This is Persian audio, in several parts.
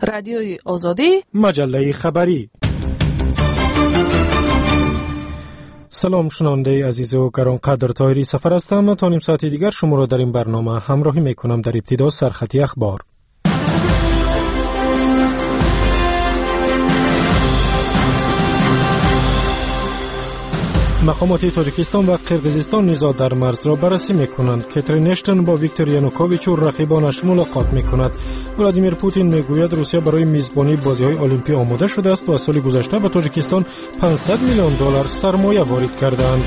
رادیوی آزادی، مجله خبری. سلام شنونده عزیز و گرانقدر، طاهری سفر هستم. تا نیم ساعت دیگر شما را در این برنامه همراهی میکنم. در ابتدا سرخطی اخبار. مقامات تاجیکستان و قرقیزستان نزاع در مرز را بررسی میکنند. کاترین اشتن با ویکتور یانوکوویچ و رقیبانش ملاقات میکند. ولادیمیر پوتین میگوید روسیه برای میزبانی بازی‌های المپی آماده شده است و سال گذشته به تاجیکستان $500 میلیون سرمایه وارد کردند.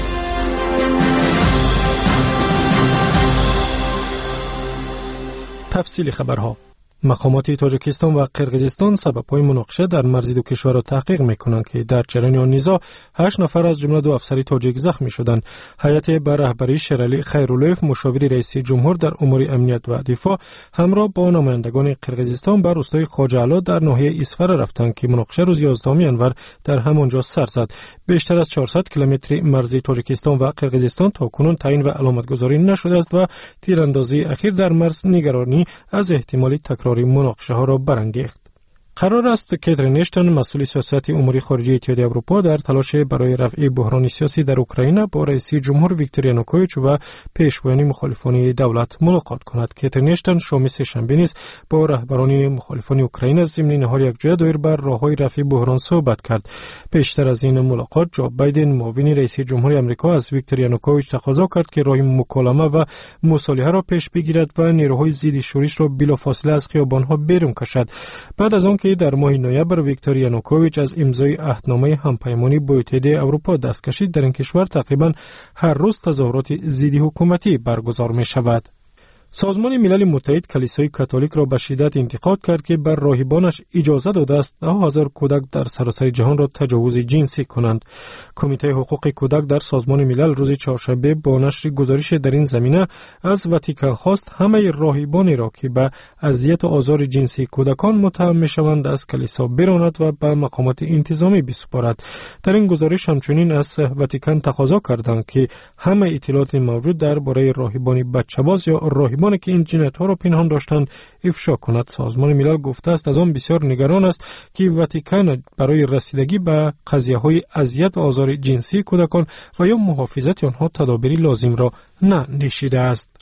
تفصیل خبرها. مقامات تاجیکستان و قرقیزستان سبب‌های مناقشه در مرز دو کشور را تحقیق می‌کنند که در جریان آن نزاع 8 نفر از جمله 2 افسر تاجیک زخمی شدند. هیئت به رهبری شیرعلی خیراللویف، مشاور رئیس جمهور در امور امنیت و دفاع، همراه با نمایندگان قرقیزستان به روستای خواجه‌علا در ناحیه اسفر رفتند که مناقشه روز 11 ینور در همانجا سر زد. بیشتر از 400 کیلومتر مرز تاجیکستان و قرقیزستان تاکنون تعیین و علامتگذاری نشده است و تیراندازی اخیر در مرز نگرانی از احتمالی تکرار مناقشه ها را برانگیخت. قرار است کاترین اشتن، مسئول سیاست امور خارجه اتحادیه اروپا، در تلاش برای رفع بحران سیاسی در اوکراین با رئیس جمهور ویکتور یانوکوویچ و پیشوایان مخالفان دولت ملاقات کند. کاترین اشتن شام سه‌شنبه نیز با رهبران مخالفان اوکراین از ضمن نهار یکجا دایر بر راههای رفع بحران صحبت کرد. پیشتر از این ملاقات جو بایدن، معاون رئیس جمهور آمریکا، از ویکتور یانوکوویچ تقاضا کرد که راه مکالمه و مصالحه را پیش بگیرد و نیروهای ضد شورش را بلافاصله از خیابان‌ها بیرون کشد. بعد از آن که در ماه نوامبر ویکتور یانوکوویچ از امضای عهدنامه همپیمانی با اتحادیه اروپا دست کشید، در این کشور تقریبا هر روز تظاهرات ضد حکومتی برگزار می شود. سازمان ملل متحد کلیسای کاتولیک را به شدت انتقاد کرد که بر راهبانش اجازه داده است 10,000 کودک در سراسر جهان را تجاوز جنسی کنند. کمیته حقوق کودک در سازمان ملل روز چهارشنبه با نشر گزارش در این زمینه از واتیکان خواست همه راهبانی را که به اذیت و آزار جنسی کودکان متهم می‌شوند از کلیسا براند و به مقامات انتظامی بسپارد. در این گزارش همچنین از واتیکان تقاضا کردند که همه اطلاعات موجود درباره راهبان بچه‌باز یا راهبانی که این جنایت‌ها را پنهان داشتند افشا کند. سازمان ملل گفته است از آن بسیار نگران است که واتیکان برای رسیدگی به قضیه‌های اذیت و آزار جنسی کودکان و یا محافظت آنها تدابیر لازم را ننشیده است.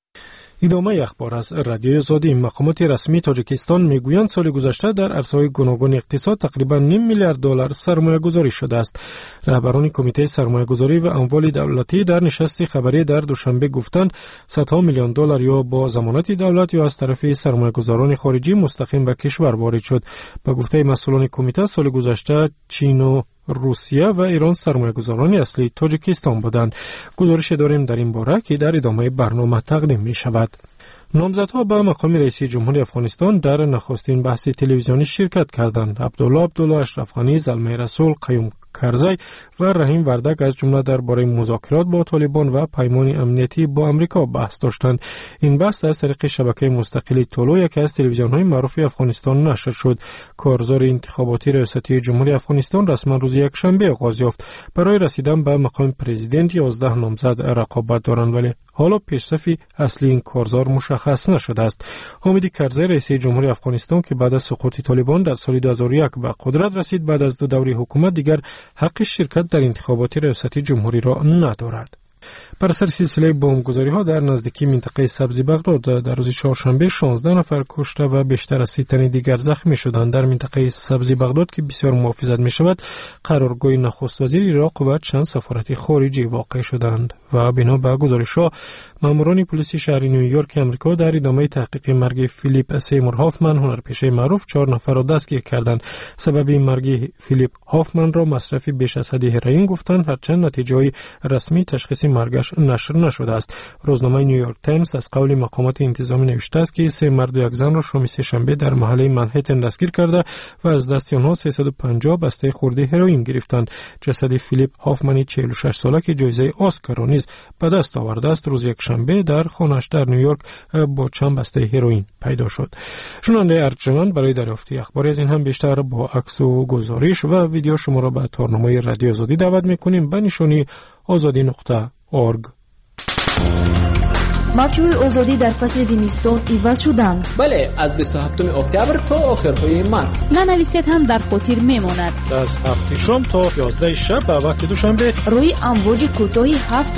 ادامه اخبار از رادیوی آزادی. مقامات رسمی تاجیکستان میگویند سال گذشته در عرصه‌های گوناگون اقتصاد تقریبا $0.5 میلیارد سرمایه گذاری شده است. رهبران کمیته سرمایه گذاری و اموال دولتی در نشست خبری در دوشنبه گفتند $100 میلیون یا با ضمانت دولت یا از طرف سرمایه گذاران خارجی مستقیم به کشور وارد شد. به گفته مسئولان کمیته سال گذشته چین و روسیه و ایران سرمایه‌گذاران اصلی تاجیکستان بودند. گزارش داریم در این باره که در ادامه برنامه تقدیم می شود. نامزدها به مقام رئیس جمهوری افغانستان در نخستین بحث تلویزیونی شرکت کردند. عبدالله، اشرف غنی، زلمه رسول، قیوم کرزی و رحیم وردک از جمله درباره مذاکرات با طالبان و پیمان امنیتی با امریکا بحث داشتند. این بحث از طریق شبکه مستقل تولو، یکی از تلویزیون‌های معروف افغانستان، نشر شد. کارزار انتخاباتی ریاستی جمهوری افغانستان رسما روز یکشنبه آغاز یافت. برای رسیدن به مقام پرزیدنت 11 نامزد رقابت دارند، ولی حالا پیشرفت اصلی این کارزار مشخص نشده است. حامد کرزی، رئیس جمهوری افغانستان که بعد از سقوط طالبان در سال 2001 به قدرت رسید، بعد از 2 دوره حکومت دیگر حق شرکت در انتخابات ریاستی جمهوری را ندارد. بر اثر سلسله بمبگذاری‌ها در نزدیکی منطقه سبزی بغداد در روز چهارشنبه 16 نفر کشته و بیشتر از 30 تن دیگر زخمی شدند. در منطقه سبزی بغداد که بسیار محافظت می‌شود، قرارگاه نخست وزیر عراق و چند سفارت خارجی واقع شدند و بنا به گزارش‌ها ماموران پلیس شهر نیویورک آمریکا در ادامه تحقیق مرگ فیلیپ سیمور هافمن، هنرپیشه معروف، 4 نفر را دستگیر کردند. سبب مرگ فیلیپ هافمن را مصرف بیش از حد هروئین گفتند، هرچند نتیجه رسمی تشخیص مرگش نشر نشده است. روزنامه نیویورک تایمز از قول مقامات انتظامی نوشته است که 3 مرد و 1 زن را شام سه‌شنبه در محله منهتن دستگیر کرده و از دست آنها 350 بسته خرد هروئین گرفتند. جسد فیلیپ هافمن 46 ساله که جایزه اسکار را نیز به دست آورده است، روز یکشنبه در خانه‌اش در نیویورک با چند بسته هروئین پیدا شد. شنونده ارجمند، برای دریافت اخباری از این هم بیشتر با عکس و گزارش و ویدیو شما را به تارنمای رادیو آزادی دعوت می‌کنیم به نشانی azadi.org. мавҷҳои озодӣ дар фасли зимистон иваз шуданд. бале, аз 27 октябр то охирҳои март. нанависед ҳам дар хотир мемонад. аз 7 шом то 11 шаб ба вақти душанбе рӯи амвоҷи кӯтоҳи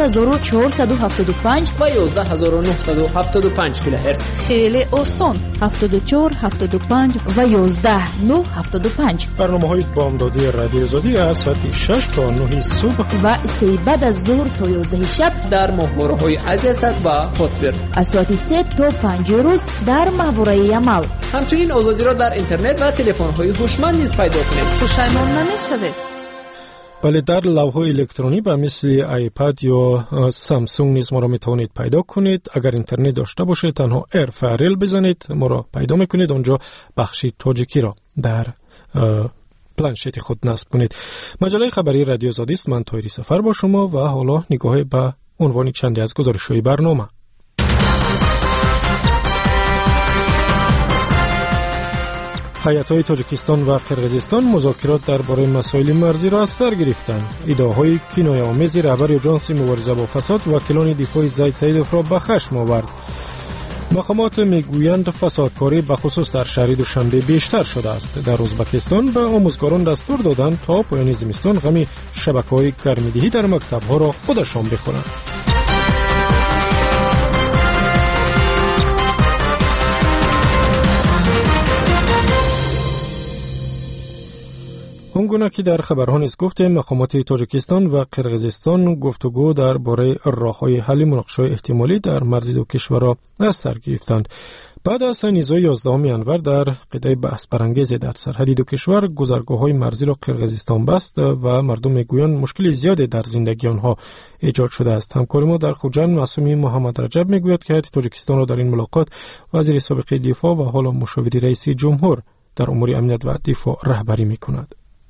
7475 ва 11975 килоҳерц. хеле осон. 74 75 ва 11975. барномаҳои бомдодии радиои озодӣ аз соати 6 то 9 субҳ ва сеи баъд аз зуҳр то 11 шаб дар моҳвораҳои азиясад ва хотбир. аз соати 3 то 5 рӯз дар маҳвораи Ямал. ҳамчунин озодиро дар интернет ва телефонҳои ҳушманд низ пайдо кунед. пушаймон намешавед. бале дар лавҳои электронӣ ба мисли iPad ё Samsung низ моро метавонед пайдо кунед. агар интернет дошта бошед танҳо RFRL бизанед, моро пайдо мекунед. онҷо бахши тоҷикиро дар планшети худ насб кунед. маҷалаи хабари радиои озодист. ман Тоҳири Сафар бо шумо ва ҳоло нигоҳе ба унвони чанде аз гузоришҳои барнома. ҳайатҳои Тоҷикистон ва Қирғизистон музокирот дар бораи масоили марзиро аз сар гирифтанд. иддаоҳои кинояомези раҳбари оҷонси мубориза бо фасод вакилони дифои Заид Саидовро ба хашм овард. мақомот мегӯянд фасодкорӣ ба хусус дар шаҳри Душанбе бештар шудааст. дар Ӯзбекистон ба омӯзгорон дастур доданд то поёни зимистон ғами шабакаҳои гармидиҳӣ дар мактабҳоро худашон бихӯранд. он гуна ки дар хабарҳо низ гуфтем, мақомоти Тоҷикистон ва Қирғизистон гуфтугӯ дар бораи роҳҳои ҳалли муноқишаҳои эҳтимолӣ дар марзи ду кишварро аз сар гирифтанд. баъд аз низои 11 январ дар қидаи баҳсбарангезе дар сарҳади ду кишвар гузаргоҳҳои марзиро Қирғизистон баст ва мардум мегӯянд мушкили зиёде дар зиндагии онҳо эҷод шудааст. ҳамкори мо дар Хуҷанд Маъсуми Муҳаммадраҷаб мегӯяд ки ҳайати Тоҷикистонро дар ин мулоқот вазири собиқи дифоъ ва ҳоло мушовири раиси ҷумҳур дар умури амният ва дифоъ раҳбарӣ мекунад.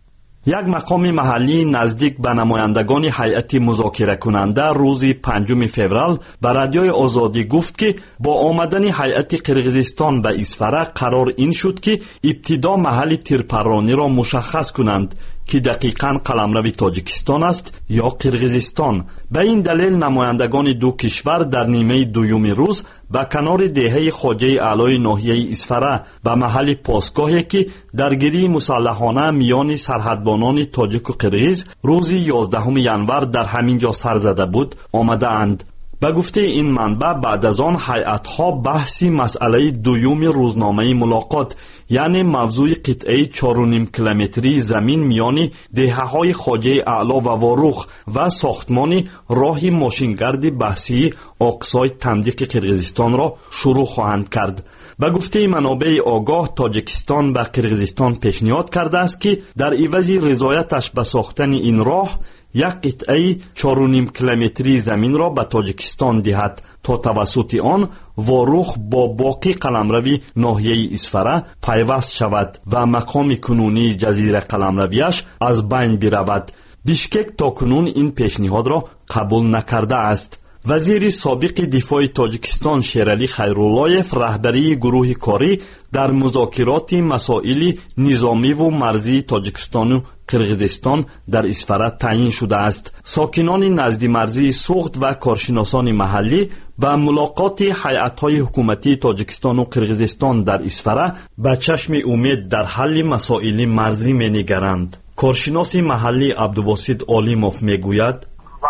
як мақоми маҳаллӣ наздик ба намояндагони ҳайати музокиракунанда рӯзи 5 феврал ба радиои Озодӣ гуфт ки бо омадани ҳайати Қирғизистон ба Исфара қарор ин шуд ки ибтидо маҳалли тирпаррониро мушаххас кунанд ки дақиқан қаламрави Тоҷикистон аст ё Қирғизистон. ба ин далел намояндагони ду кишвар дар нимаи дуюми рӯз ба канори деҳаи хоҷаи аълои ноҳияи Исфара ба маҳалли посгоҳе ки даргирии мусаллаҳона миёни сарҳадбонони тоҷику қирғиз рӯзи 11 январ дар ҳамин ҷо сар зада буд омадаанд. ба гуфтаи ин манбаъ баъд аз он ҳайатҳо баҳси масъалаи дуюми рӯзномаи мулоқот яъне мавзӯи қитъаи 4.5 километрии замин миёни деҳаҳои хоҷаи аъло ва ворух ва сохтмони роҳи мошингарди баҳсии оқсои тамдиқи Қирғизистонро шурӯъ хоҳанд кард. ба гуфтаи манобеи огоҳ Тоҷикистон ба Қирғизистон пешниҳод кардааст ки дар ивази ризояташ ба сохтани ин роҳ як қитъаи 4.5 километрии заминро ба Тоҷикистон диҳад то тавассути он ворух бо боқӣ қаламрави ноҳияи Исфара пайваст шавад ва мақоми кунунии ҷазира қаламравияш аз байн биравад. бишкек токунун ин пешниҳодро қабул накардааст. вазири собиқи дифои Тоҷикистон Шералӣ Хайруллоев раҳбарии гурӯҳи корӣ дар музокироти масоили низомиву марзии Тоҷикистону Қирғизистон дар Исфара таъин шудааст. сокинони назди марзии Суғд ва коршиносони маҳаллӣ ба мулоқоти ҳайатҳои ҳукуматии Тоҷикистону Қирғизистон дар Исфара ба чашми умед дар ҳалли масоили марзӣ менигаранд. коршиноси маҳаллӣ Абдувосит Олимов мегӯяд: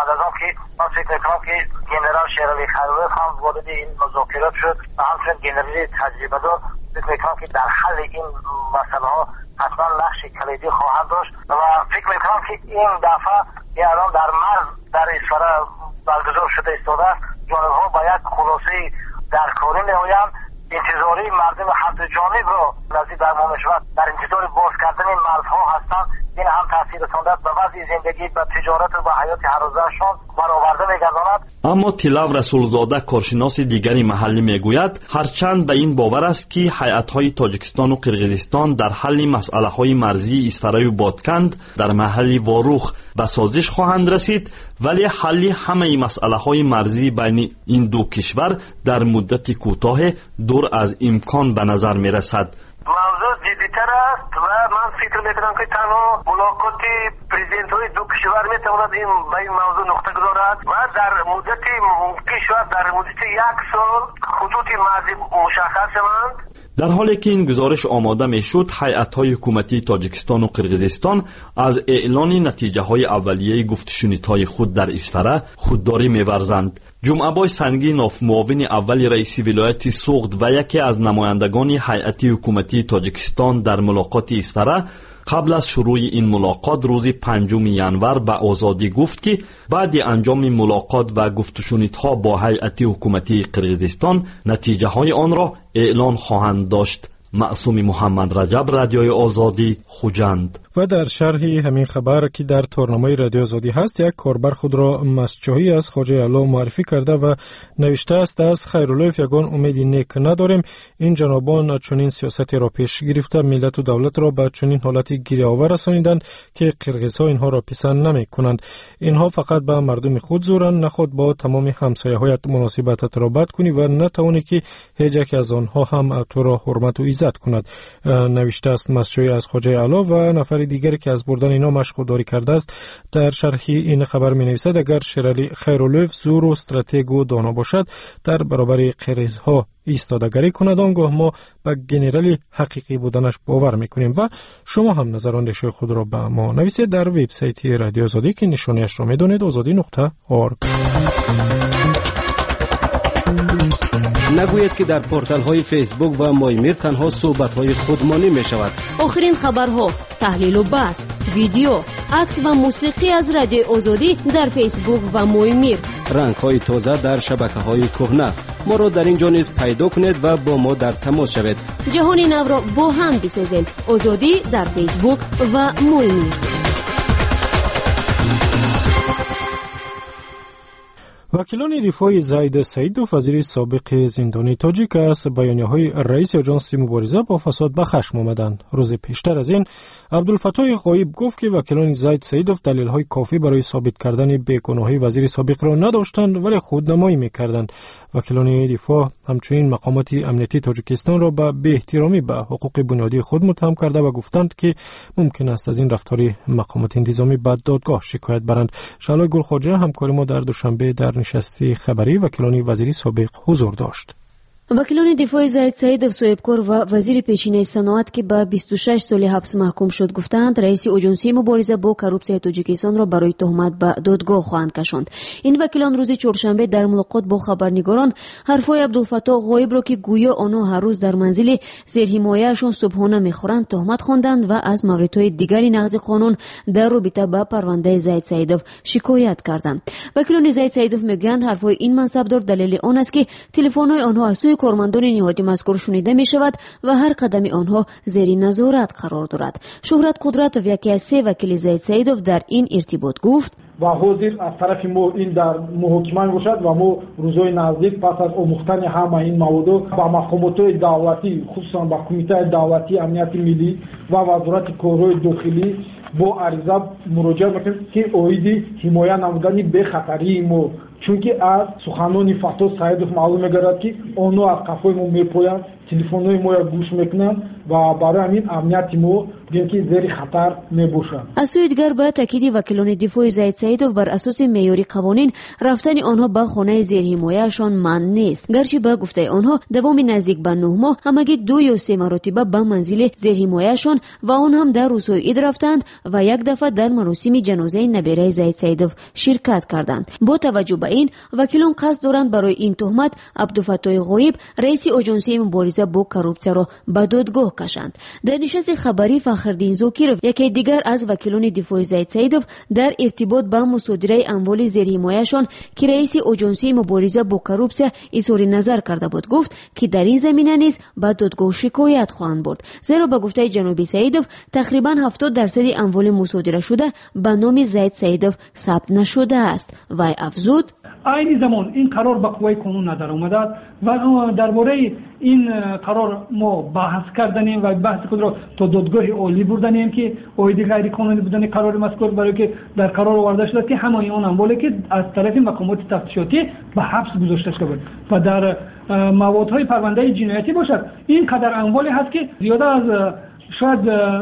من فکر میکنم که جنرال شیرعلی خیرلویف هم وارد این مذاکرات شد و همچنین جنرال تجربه دار. فکر میکنم که در حل این مسئله ها حتما نقش کلیدی خواهند داشت و فکر میکنم که این دفعه الان در مرز در اسفره برگزار شده ایستاده است. جانبها باید خلاصه در کاری میآیند. انتظاری مردم هر دو جانب را نزدیک در مشورت در انتظار باز کردن مرزها هستند. این هم تاثیر رساندن به وضع زندگی و تجارت و حیات هر روزشان برآورده می‌گرداند. اما تیلاو رسولزاده کارشناس دیگری محلی میگوید هرچند به این باور است که هیئت‌های تاجیکستان و قرقیزستان در حل مسئله‌های مرزی اسفرای و بادکند در محل واروخ به سازش خواهند رسید، ولی حل همه مسئله‌های مرزی بین این دو کشور در مدت کوتاه دور از امکان به نظر می‌رسد. موضوع جدی‌تر است و من فکر می‌کنم که تنها ملاقات پرزیدنت‌های دو کشور می‌تواند این به این موضوع نقطه گذارد و در مدت کشور در مدت 1 سال خطوط مرزی مشخص شوند. در حالی که این گزارش آماده می شد، هیئت‌های حکومتی تاجیکستان و قرقیزستان از اعلان نتیجه‌های اولیه گفتشنیدهای خود در اسفره خودداری می‌ورزند. جمعه‌بای سنگی نافمعاون اول رئیس ولایت سوغد و یکی از نمایندگان هیئت حکومتی تاجیکستان در ملاقات اسفره قبل از شروع این ملاقات روز 5 ینور به آزادی گفت که بعد انجام ملاقات و گفتشنیدها با هیئت حکومتی قرقیزستان نتیجه های آن را اعلان خواهند داشت. معصوم محمد رجب، رادیوی آزادی، خوجند. و در شرح همین خبر که در تورنمه رادیو آزادی هست، یک کاربر خود را مسجوحی از خواجه اعلی معرفی کرده و نوشته است: از خیرالله یگان امیدی نیک نداریم. این جنابان چنین سیاستی را پیش گرفته ملت و دولت را به چنین حالتی گیرآور رسانیدند که قرقیزها اینها را پسند نمی کنند. اینها فقط به مردم خود زورند، نه خود با تمام همسایه‌هایت مناسبت رابط کنی و نتوانی که هیچ یک از آنها هم تو را حرمت و عزت کند. نوشته است مسجوحی از خواجه اعلی و نفر دیگری که از بردن اینا مشغول کرده است در شرح این خبر می نویسد: اگر شیرعلی خیرالله زور و استراتژی و دانا باشد در برابر قرقیزها ایستادگی کند، آنگاه ما به گنرالی حقیقی بودنش باور میکنیم. و شما هم نظراندیش خود را به ما نویسید در وبسایت رادیو آزادی که نشانیش را میدونید azadi.org. نگوید که در پورتال های فیسبوک و مایمیر تنها صحبت های خودمانی می شود. آخرین خبرها، تحلیل و بحث، ویدیو، عکس و موسیقی از رادیو آزادی در فیسبوک و مایمیر. رنگ های تازه در شبکه های کهنه. ما را در اینجا نیز پیدا کنید و با ما در تماس شوید. جهان نو را با هم بسازیم. آزادی در فیسبوک و مایمیر. وکیلان دفاع زید سیدوف وزیر سابق زندانی تاجیک است بیانیه‌های رئیس آژانس مبارزه با فساد به خشم آمدند. روز پیشتر از این عبدالفتاح غایب گفت که وکیلان زید سیدوف دلیل‌های کافی برای ثابت کردن بیگناهی وزیر سابق را نداشتند ولی خودنمایی می‌کردند. وکیلان دفاع همچنین مقامات امنیتی تاجیکستان را به بی‌احترامی به حقوق بنیادی خود متهم کرده و گفتند که ممکن است از این رفتار مقامات انتظامی به دادگاه شکایت برند. شعله گلخواجه همکار ما در دوشنبه در نشست خبری وکیلان وزیر سابق حضور داشت. وکیلان دفاع زید سیدوف صاحبکار و وزیر پیشینه صنعت که به 26 سال حبس محکوم شد گفتند رئیس آژانس مبارزه با کروپسیون تاجیکستان را برای تهمت به دادگاه خواهند کشاند. این وکیلان روز چهارشنبه در ملاقات با خبرنگاران حرفای عبدالفتاح غایب را که گویا آنها هر روز در منزل زیر حمایه‌شان صبحانه می‌خورند تهمت خواندند و از موردهای دیگری نقض قانون در رابطه با پرونده زید سیدوف شکایت کردند. وکیلان زید سیدوف میگویند حرفای این منصبدار دلیل آن است که تلفن‌های آنها از سوی کارمندان نهادی مذکور شنیده می شود و هر قدم آنها زیر نظارت قرار دارد. شهرت قدرت و یکی از 3 وکیل زید سیدوف در این ارتباط گفت: و حاضر از طرف ما این در محاکمه باشد و ما روزهای نزدیک پس از آموختن همه این موضوع با مقامات دولتی خصوصا با کمیته دولتی امنیت ملی و وزارت کارهای داخلی با عریضه مراجعه میکنیم که اویدی حمایه نمودن به خطری ما، چون که از سخنان فتاح سیدوف معلوم میگردد که آنها از قفای ما میپویند، تلفن‌های ما را گوش میکنند و برای همین امنیت ما دیدیم که زیر خطر میباشند. از سوی دیگر با تاکید وکیلان دفاع زید سیدوف بر اساس معیار قوانین رفتن آنها به خانه زیر حمایه‌شان ممنوع نیست، گرچه به گفته آنها دوام نزدیک به 9 ماه همگی 2 یا 3 مرتبه به منزل زیر حمایه‌شان و آن هم در روزهای عید رفتند و یک دفعه در مراسم جنازه نبیره زید سیدوف شرکت کردند. با توجه به این وکیلان قصد دارند برای این تهمت عبدالفتاح غایب رئیس آژانس مبارزه با کروپسیون را به دادگاه کشند. در نشست خبری فخردین زاکر یکی دیگر از وکیلان دفاع زید سیدوف در ارتباط با مصادره اموال زیر حمایه‌شان که رئیس آژانس مبارزه با کروپسیون اظهار نظر کرده بود گفت که در این زمینه نیز به دادگاه شکایت خواهند برد، زیرا به گفته جناب سیدوف تقریبا 70% اموال مصادره شده به نام زید سیدوف ثبت نشده است. و افزود: این زمان این قرار به قوه قانون ندار اومده و درباره این قرار ما بحث کردنیم و بحث خود را تا دادگاه عالی بردنیم که اویدی غیر قانونی بودن قرار مذکور برای که در قرار آورده شده که همه اون اموالی که از طرف مقامات تفتیشاتی به حبس گذاشته شده و در موادهای پرونده جنایتی باشد این قدر اموالی هست که زیاده از شاید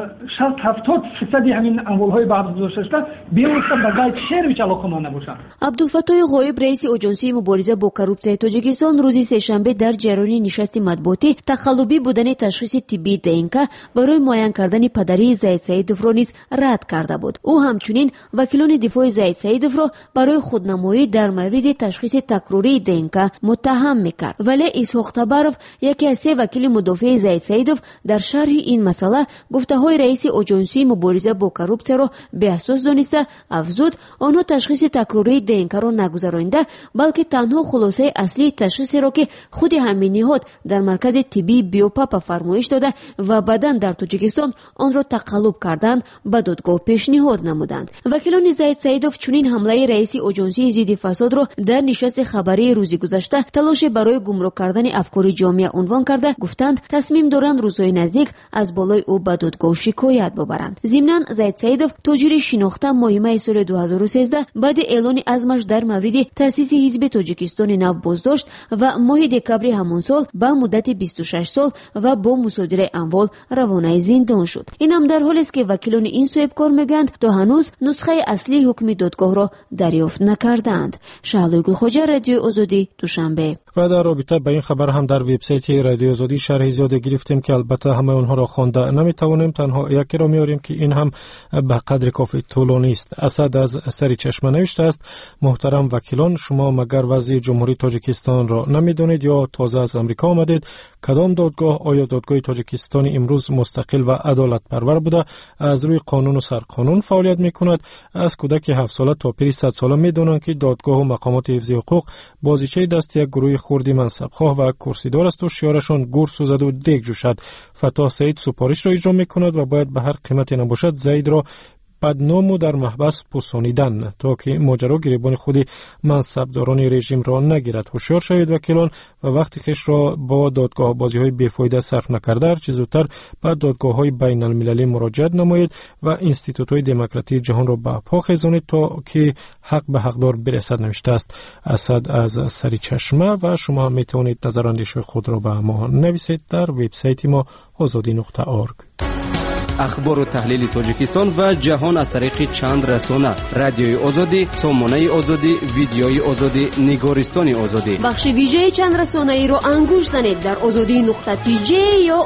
60-70% همین اموالهای برداشته شده بیفته به جای شهر علاقه‌مند نباشند. عبدالفتاح غایب رئیس اجنسی مبارزه با کورپسیای تاجیکستان روز سه‌شنبه در جریان نشست مطبوعاتی تقلبی بودن تشخیص طبی دنک برای معاین کردن پدری زید سعیدوف را نیز رد کرده بود. او همچنین وکیلان دفاع زید سعیدوف را برای خودنمایی در مورد تشخیص تکراری دنک متهم میکرد. ولی اسحاق تبروف یکی از 3 وکیل مدافع زید سعیدوف در شرح این مسئله گفته‌های رئیس اجنسی مبارزه با کورپسیا را به اساس دانسته افزود آنها تشخیص تکراری دنک را نگذرانده بلکه تنها خلاصه اصلی تشخیص را که خود همین نهاد در مرکز طبی بیوپاپا فرمایش داده و بعداً در تاجیکستان آن را تقلب کردند به دادگاه پیشنهاد نمودند. وکیلان زید سعیدوف چنین حمله رئیس اجنسی ضد فساد را در نشست خبری روز گذشته تلاش برای گمراه کردن افکار جامعه عنوان کرده گفتند تصمیم دارند روزهای نزدیک از بالای او به دادگاه شکایت ببرند. ضمناً زید سعیدوف تاجر شناخته ماه مای سال 2013 بعد اعلان عزمش در مورد تأسیس حزب تاجیکستان نو بازداشت و ماه دکبر همان سال به مدت 26 سال و با مصادره اموال روانه زندان شد. این هم در حالی است که وکیلان این سو کار میگویند تا هنوز نسخه اصلی حکم دادگاه را دریافت نکردند. شهلوی گلخوجه، رادیو آزادی، دوشنبه. و در رابطه با این خبر هم در وبسایت رادیو آزادی شرح زیاد گرفتیم که البته همه اونها را خوانده نمیتوانیم، تنها یکی را میاریم که این هم به قدر کافی طولانی است. اسد از سری چشمه نوشته است: محترم وکیلان، شما مگر وضع جمهوری تاجیکستان را نمیدونید یا تازه از امریکا آمدید؟ کدام دادگاه؟ آیا دادگاه تاجیکستان امروز مستقل و عدالت پرور بوده از روی قانون و سرقانون فعالیت میکند؟ از کودک 7 ساله تا پیر 100 ساله میدونند که دادگاه و مقامات حفظ حقوق بازیچه دست یک گروه خردی منصبخواه و کرسیدار است و شعارشان گور سوزد و دیگ جوشد. فتح سعید سپارش را اجرا میکند و باید به هر قیمتی نباشد زید را بدنام در محبس پوسانیدن تا که ماجرا گریبان خود منصبداران رژیم را نگیرد. هوشیار شوید وکیلان و وقتی خیش را با دادگاه بازی های بیفایده صرف نکرده هر چه زودتر به دادگاه های بین المللی مراجعت نمایید و انستیتوت های دموکراتی جهان را به پا خیزانید تا که حق به حقدار برسد، نوشته است اسد از سری چشمه. و شما می توانید نظراندیش خود را به ما نویسید در وبسایت ما azadi.org. اخبار و تحلیل تاجیکستان و جهان از طریق چند رسانه: رادیوی آزادی، سامانه آزادی، ویدیوی آزادی، نگارستان آزادی. بخش ویژه چند رسانه ای رو انگوش زنید در azadi.tj یا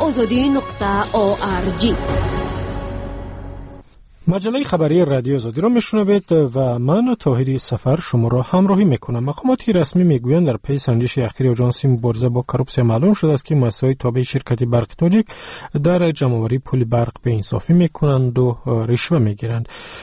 azadi.org. مجله خبری رادیو آزادی را میشنوید و من طاهری سفر شما را همراهی میکنم. مقامات رسمی میگویند در پی سنجش اخیر اژانس مبارزه با کورپسیا معلوم شده است که مؤسسه‌های تابع شرکت برق تاجیک در جمع‌آوری پول برق به انصافی میکنند و رشوه میگیرند.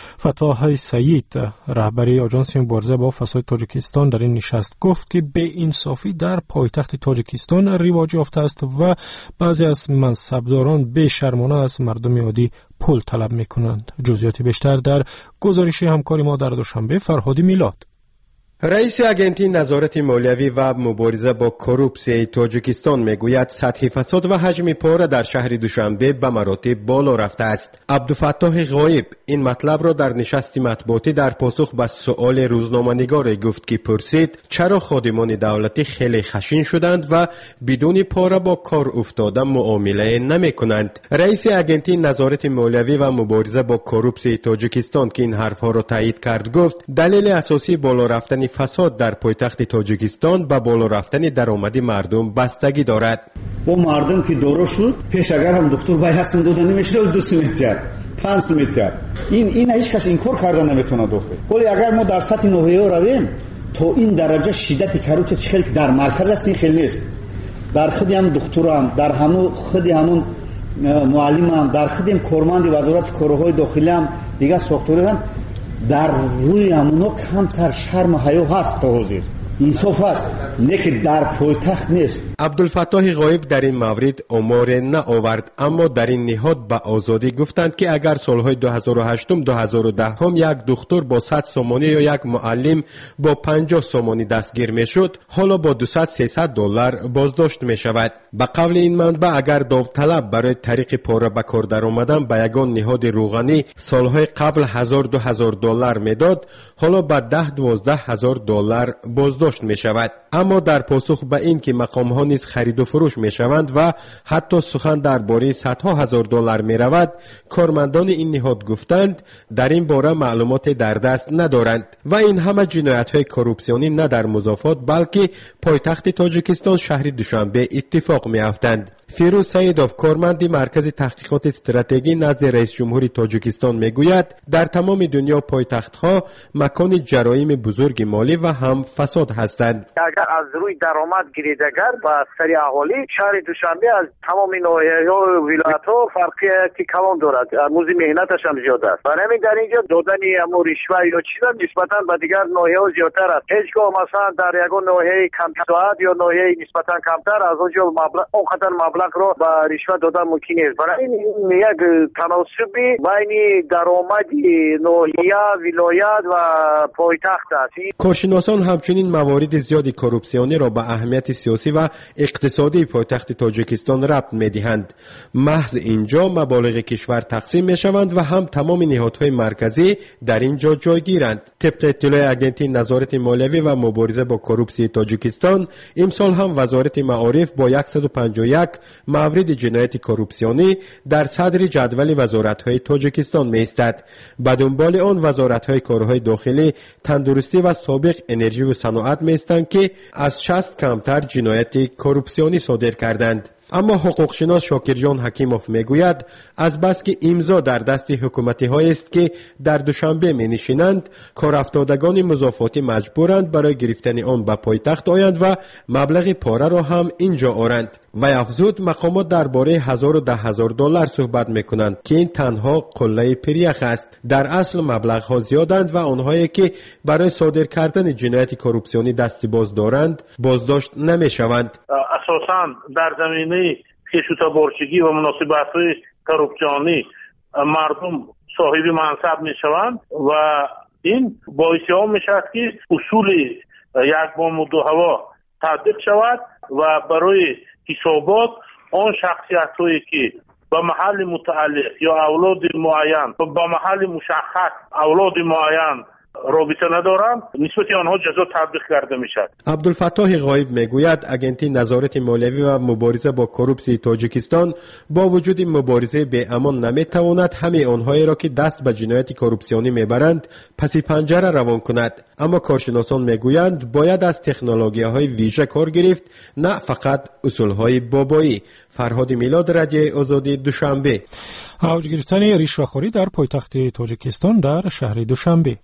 فتح سعید رهبری اژانس مبارزه با فساد تاجیکستان در این نشست گفت که به انصافی در پایتخت تاجیکستان رواج یافته است و بعضی از منصبداران به شرمانه از مردم عادی پول طلب میکنند. جزئیات بیشتر در گزارش همکار ما در دوشنبه فرهادی میلاد. رئیس اجنسی نظارت مالیوی و مبارزه با کورپسیای تاجیکستان میگوید سطح فساد و حجم پاره در شهر دوشنبه به مراتب بالا رفته است. عبدالفتاح غایب این مطلب را در نشست مطبوعاتی در پاسخ به سؤال روزنامه‌نگار گفت که پرسید چرا خادمان دولتی خیلی خشن شدند و بدون پاره با کار افتاده معامله نمی‌کنند. رئیس اجنسی نظارت مالیوی و مبارزه با کورپسیای تاجیکستان که این حرفها را تایید کرد گفت دلیل اساسی بالا رفتن فساد در پایتخت تاجیکستان به بالا رفتن درآمد مردم بستگی دارد. و مردم که دورو شد پیش اگر هم دکتر بای هستن دادن نمیشه 2 متر 5 متر این هیچ کس این کار کردن نمیتونه داخل. ولی اگر ما در سطح نوحه‌ای رویم تو این درجه شدت کروپسیا چه خیلی در مرکز است، این خیلی نیست. در خودی هم دکتران، در همون خودی همون معلمان، در خودی هم کارمند وزارت کارهای داخلی هم دیگه ساختاری هم در روی همونها کمتر شرم و حیا هست. تا حاضر انصاف هست لیکن در پایتخت نیست. عبدالفتاح غایب در این مورد آمار نه آورد، اما در این نهاد به آزادی گفتند که اگر سالهای 2008 2010 هم یک دکتر با 100 سومانی یا یک معلم با 50 سومانی دستگیر می شد، حالا با 200-300 دلار بازداشت می شود. به قول این منبع اگر داوطلب برای طریق پاره به کار در آمدن به یگان نهاد روغنی سالهای قبل 1000-2000 دلار می داد، حالا به 10-12 هزار دلار بازداشت می شود. اما در پاسخ به این که مقام‌ها نیز خرید و فروش می‌شوند و حتی سخن درباره صدها هزار دلار می‌رود، کارمندان این نهاد گفتند در این باره معلومات در دست ندارند و این همه جنایت‌های کورپسیونی نه در مضافات بلکه پایتخت تاجیکستان شهر دوشنبه اتفاق می‌افتند. فیروز سیدوف کارمند مرکز تحقیقات استراتژی نزد رئیس جمهوری تاجیکستان میگوید در تمام دنیا پایتخت‌ها مکان جرایم بزرگ مالی و هم فساد هستند. اگر از روی درآمد گیریدگر با سری اهالی شهر دوشنبه از تمام ناحیه‌ها و ولایت‌ها فرقیتی کلان دارد. موزی مهنتش هم زیاد است. برای همین در اینجا دادن امور رشوه یا چیزا نسبتاً به دیگر ناحیه‌ها زیادتر است. هیچگاه مثلا در یگان ناحیه کم ساعت یا ناحیه نسبتاً کمتر از اونجا مبلغ اونقدر مبلغ رو به رشوه دادن ممکن است. برای این یک تناسبی بین درآمد ناحیه ولایت و پایتخت است. کارشناسان همچنین موارد زیادی کورپسیونی را به اهمیت سیاسی و اقتصادی پایتخت تاجیکستان ربط می‌دهند. محض اینجا مبالغ کشور تقسیم می‌شوند و هم تمام نهادهای مرکزی در اینجا جایگیرند. طبق اطلاع اگنتی نظارت مالیوی و مبارزه با کورپسی تاجیکستان، امسال هم وزارت معارف با 151 مورد جنایت کورپسیونی در صدر جدول وزارت‌های تاجیکستان می‌ایستد. به دنبال آن وزارت‌های کارهای داخلی، تندرستی و سابق انرژی و صنعت می‌ایستند که از 60 کمتر جنایت کورپسیونی صادر کردند. اما حقوقشناس شاکرجان حکیموف میگوید از بس که امضا در دست حکومت‌های است که در دوشنبه می‌نشینند، کارافتادگان مضافاتی مجبورند برای گرفتن آن به پایتخت آیند و مبلغ پاره را هم اینجا آورند. و افزود مقامات درباره 1000 و 10,000 دلار صحبت میکنند که این تنها قله پریخ است. در اصل مبلغ‌ها زیادند و آنهایی که برای صادر کردن جنایت کورپسیونی دست باز دارند بازداشت نمیشوند. اساساً در زمینه کشوتابارچگی و مناسبت‌های کورپسیونی مردم صاحب منصب میشوند و این باعث آن میشود که اصول یک بام و دو هوا تطبیق شود و برای حسابات آن شخصیت‌هایی که با محل متعلق یا اولاد معین با محل مشخص اولاد معین رابطه ندارند، نسبت آنها جزا تطبیق کرده میشد. عبدالفتاح غایب میگوید اگنتی نظارت مالیوی و مبارزه با کورپسی تاجیکستان با وجود مبارزه به امان نمیتواند همه آنهایی را که دست به جنایت کورپسیونی میبرند پس پنجره روان کند. اما کارشناسان میگویند باید از تکنولوژی‌های ویژه کار گرفت، نه فقط اصول‌های بابایی. فرهاد میلاد، رادیوی آزادی، دوشنبه. اوج گرفتن رشوه‌خوری در پایتخت تاجیکستان در شهر دوشنبه.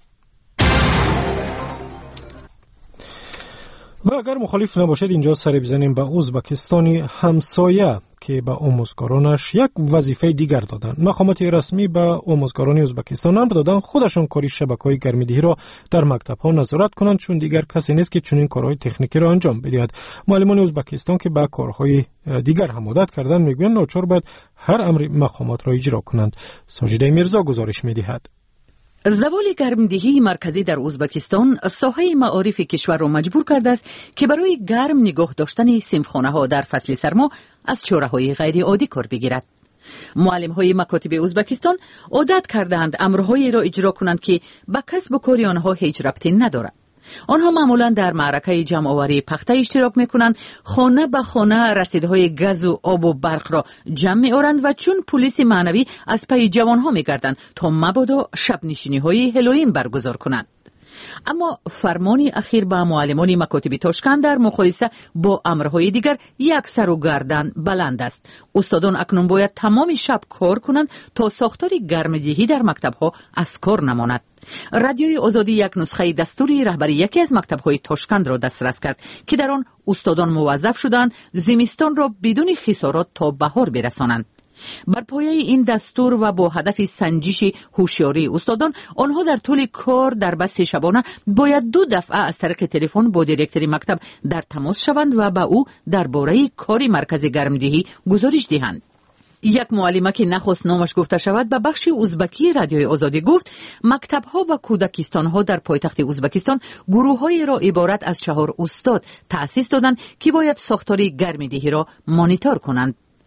و اگر مخالف نباشید اینجا سر بزنیم به ازبکستان همسایه که به آموزگارانش یک وظیفه دیگر دادن. مقامات رسمی به آموزگاران ازبکستان امر دادن خودشان کاری شبکه‌های گرمیدهی را در مکتب‌ها نظارت کنند، چون دیگر کسی نیست که چنین کارهای تکنیکی را انجام بدهد. معلمان ازبکستان که به کارهای دیگر هم عادت کردند میگویند ناچار باید هر امر مقامات را اجرا کنند. ساجده میرزا گزارش می‌دهد. زوال گرمدهی مرکزی در ازبکستان ساحه معارف کشور را مجبور کرده است که برای گرم نگاه داشتن صنفخانه‌ها در فصل سرما از چاره‌های غیر عادی کار بگیرد. معلم‌های مکاتب ازبکستان عادت کردند امرهایی را اجرا کنند که به کسب و کار آنها هیچ ربطی ندارد. آنها معمولا در معرکه جمع‌آوری پخته اشتراک می‌کنند، خانه به خانه رسیدهای گاز و آب و برق را جمع می‌آورند و چون پلیس معنوی از پی جوانها می‌گردند تا مبادا شب نشینی‌های هالوئین برگزار کنند. اما فرمان اخیر به معلمان مکاتب تاشکند در مقایسه با امرهای دیگر یک سر و گردن بلند است. استادان اکنون باید تمام شب کار کنند تا ساختار گرمدهی در مکتب‌ها از کار نماند. رادیوی آزادی یک نسخه دستوری رهبری یکی از مکتب‌های تاشکند را دسترس کرد که در آن استادان موظف شدند زمستان را بدون خسارات تا بهار برسانند. بر پایه این دستور و با هدف سنجش هوشیاری استادان، آنها در طول کار در بس شبانه باید 2 دفعه از طریق تلفن با دیرکتور مکتب در تماس شوند و به او درباره کار مرکز گرمدهی گزارش دهند. یک معلمه که نخواست نامش گفته شود به بخش ازبکی رادیوی آزادی گفت مکتب‌ها و کودکستان‌ها در پایتخت ازبکستان گروه‌های را عبارت از 4 استاد تأسیس دادند که باید ساختار گرمدهی را مانیتور کنند.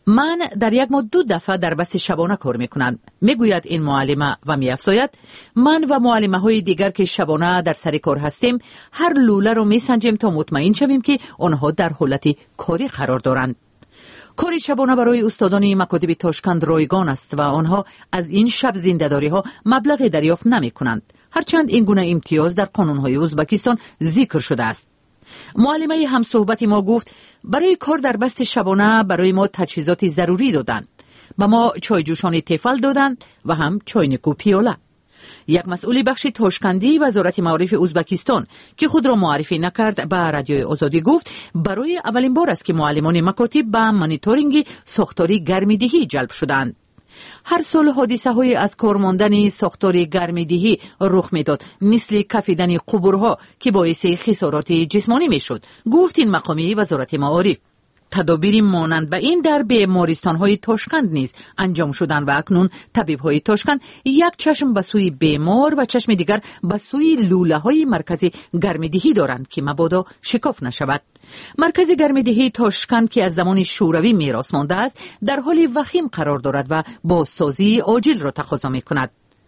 من در یک ماه 2 دفعه در بس شبانه کار میکنم، میگوید این معلمه و میافزاید من و معلمه های دیگر که شبانه در سر کار هستیم هر لوله رو میسنجیم تا مطمئن شویم که آنها در حالت کاری قرار دارند. کار شبانه برای استادان مکاتب تاشکند رایگان است و آنها از این شب زنده‌داری ها مبلغ دریافت نمی کنند، هرچند این گونه امتیاز در قانون‌های ازبکستان ذکر شده است. معلمه همصحبت ما گفت برای کار در بست شبانه برای ما تجهیزات ضروری دادند. به ما چای جوشان تفل دادند و هم چای‌نک و پیاله. یک مسئول بخش تاشکندی وزارت معارف ازبکستان که خود را معرفی نکرد به رادیوی آزادی گفت برای اولین بار است که معلمان مکاتب به مانیتورینگ ساختاری گرمیدهی جلب شدند. هر سال حادثه های از کار ماندن ساختار گرمیدهی رخ میداد، مثل کفیدن قبورها که باعث خسارات جسمانی میشد، گفت این مقامی وزارت معارف. تدابیر مانند به این در بیمارستان‌های تاشکند نیز انجام شدند و اکنون طبیب‌های تاشکند یک چشم به سوی بیمار و چشم دیگر به سوی لوله‌های مرکز گرمیدهی دارند که مبادا شکاف نشود. مرکز گرمیدهی تاشکند که از زمان شوروی میراث مانده است در حال وخیم قرار دارد و بازسازی عاجل را تقاضا می‌کند.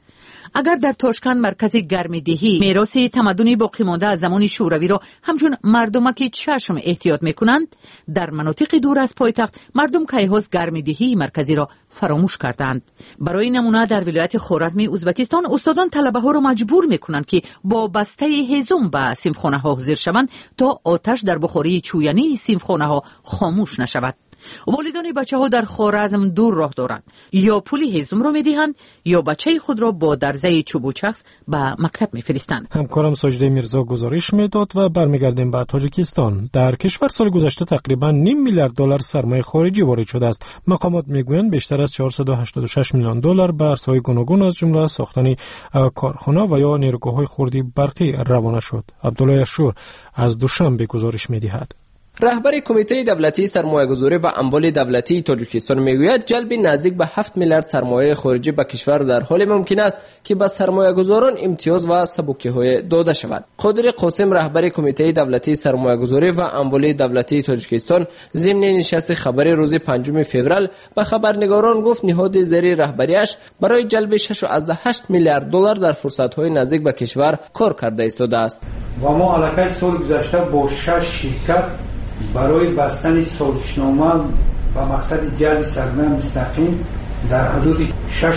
اگر در تاشکند مرکز گرمیدهی میراث تمدن باقی مانده از زمان شوروی را همچون مردمک چشم احتیاط میکنند، در مناطق دور از پایتخت مردم کیهاس گرمیدهی مرکزی را فراموش کردند. برای نمونه در ولایت خوارزم ازبکستان استادان طلبه ها را مجبور میکنند که با بسته هیزم به صنفخانه ها حاضر شوند تا آتش در بخاری چوینی صنفخانه ها خاموش نشود. والدان بچه ها در خوارزم دور راه دارند، یا پولی هیزم را میدهند یا بچه خود را با درزه چوب و چکس به مکتب میفرستند. همکارم ساجده میرزا گزارش میداد و برمیگردیم به تاجیکستان. در کشور سال گذشته تقریبا $0.5 میلیارد سرمایه خارجی وارد شده است. مقامات میگویند بیشتر از $486 میلیون به ارزهای گوناگون از جمله ساختن کارخانه و یا نیروگاه‌های خردی برقی روانه شد. عبدالله اشور از دوشنبه گزارش میدهد. رهبر کمیته دولتی سرمایه‌گذاری و اموال دولتی تاجیکستان میگوید جلب نزدیک به 7 میلیارد سرمایه خارجی به کشور در حال ممکن است که به سرمایه‌گذاران امتیاز و سبوکی‌های داده شود. قادر قاسم رهبر کمیته دولتی سرمایه‌گذاری و اموال دولتی تاجیکستان ضمن نشست خبری روز 5 فوریه به خبرنگاران گفت نهاد زیر رهبریش برای جلب 6.8 میلیارد دلار در فرصت‌های نزدیک به کشور کار کرده ایستاده است. و ما علاقه سال گذشته با 6 شرکت برای بستن سازشنامه و مقصد جلب سرمایه مستقیم در حدود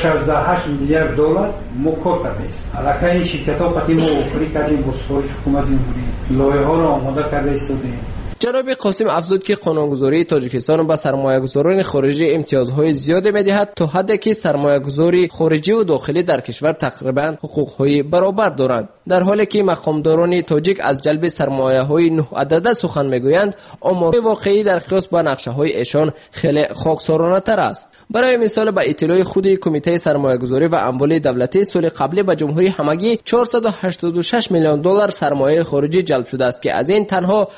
6.8 میلیارد دلار ما کار کرده است. علاقه این شرکت ها خطی ما اوپری کردیم با سفارش حکومت جمهوری، لایحه ها را آماده کرده ایستادیم. جناب قاسم افزود که قانونگذاری تاجیکستان به سرمایه‌گذاران خارجی امتیازهای زیاد می‌دهد تا حدی که سرمایه‌گذاری خارجی و داخلی در کشور تقریباً حقوق‌های برابر دارند، در حالی که مقامداران تاجیک از جلب سرمایه‌های 9 عدده سخن می‌گویند. اما واقعی در قیاس با نقشه‌های ایشان خیلی خاکسارانه‌تر است. برای مثال به اطلاع خود کمیته سرمایه‌گذاری و اموال دولتی سال قبلی به جمهوری همگی 486 میلیون دلار سرمایه خارجی جلب شده است که از این تنها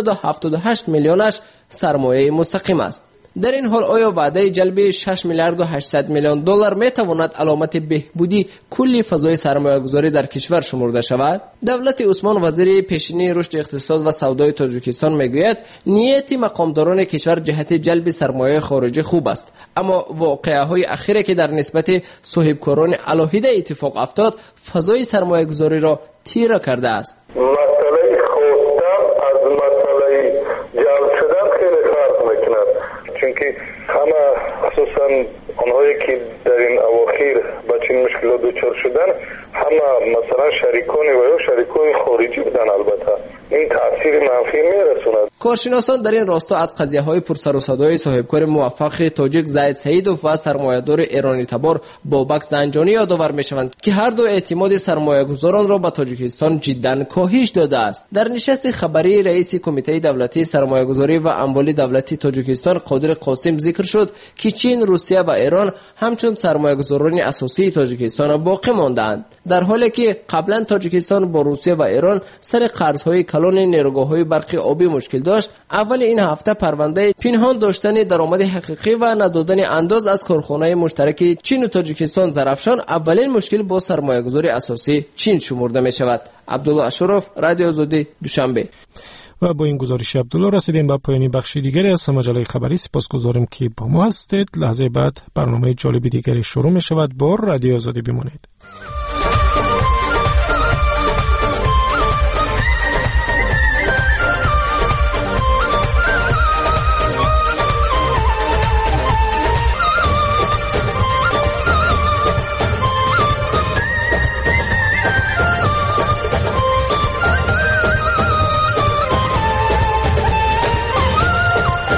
278 میلیونش سرمایه مستقیم است. در این حال آیا وعده جلب 6 میلیارد و 800 میلیون دلار می تواند علامت بهبودی کلی فضای سرمایه‌گذاری در کشور شمرده شود؟ دولت عثمان وزیر پیشینی رشد اقتصاد و سودای تاجیکستان میگوید نیت مقامداران کشور جهت جلب سرمایه خارجی خوب است، اما واقعه‌های اخیری که در نسبت صاحبکاران علاهیده اتفاق افتاد فضای سرمایه‌گذاری را تیره کرده است. چونکه همه خصوصا آنهایی که در این اواخر با چنین مشکلات دچار شدن همه مثلا شریکان و یا شریکان خارجی بودن. البته این تاثیر منفی میرسوند. کارشناسان در این راستا از قضیه‌های پرسر و صدای صاحبکار موفق تاجیک زید سعیدوف و سرمایه‌دار ایرانی تبار بابک زنجانی یادآور می‌شوند که هر دو اعتماد سرمایه‌گذاران را به تاجیکستان جداً کاهش داده است. در نشست خبری رئیس کمیته دولتی سرمایه‌گذاری و اموال دولتی تاجیکستان قادر قاسم ذکر شد که چین، روسیه و ایران همچون سرمایه‌گذاران اساسی تاجیکستان باقی ماندند، در حالی که قبلا تاجیکستان با روسیه و ایران سر قرض‌های کلان نیروگاه‌های برقی آبی مشکل داشت. اول این هفته پرونده پنهان داشتن درآمد حقیقی و ندادن انداز از کارخانه مشترک چین و تاجیکستان زرافشان اولین مشکل با سرمایه‌گذاری اساسی چین شمرده می‌شود. عبدالله اشرف، رادیو آزادی، دوشنبه. و با این گزارش عبدالله رسیدیم به پایان بخش دیگری از مجله خبری. سپاسگزارم که با ما هستید. لحظه بعد برنامه جالب دیگری شروع می شود. با رادیو آزادی بمانید.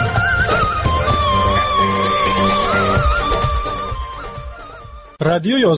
رادیو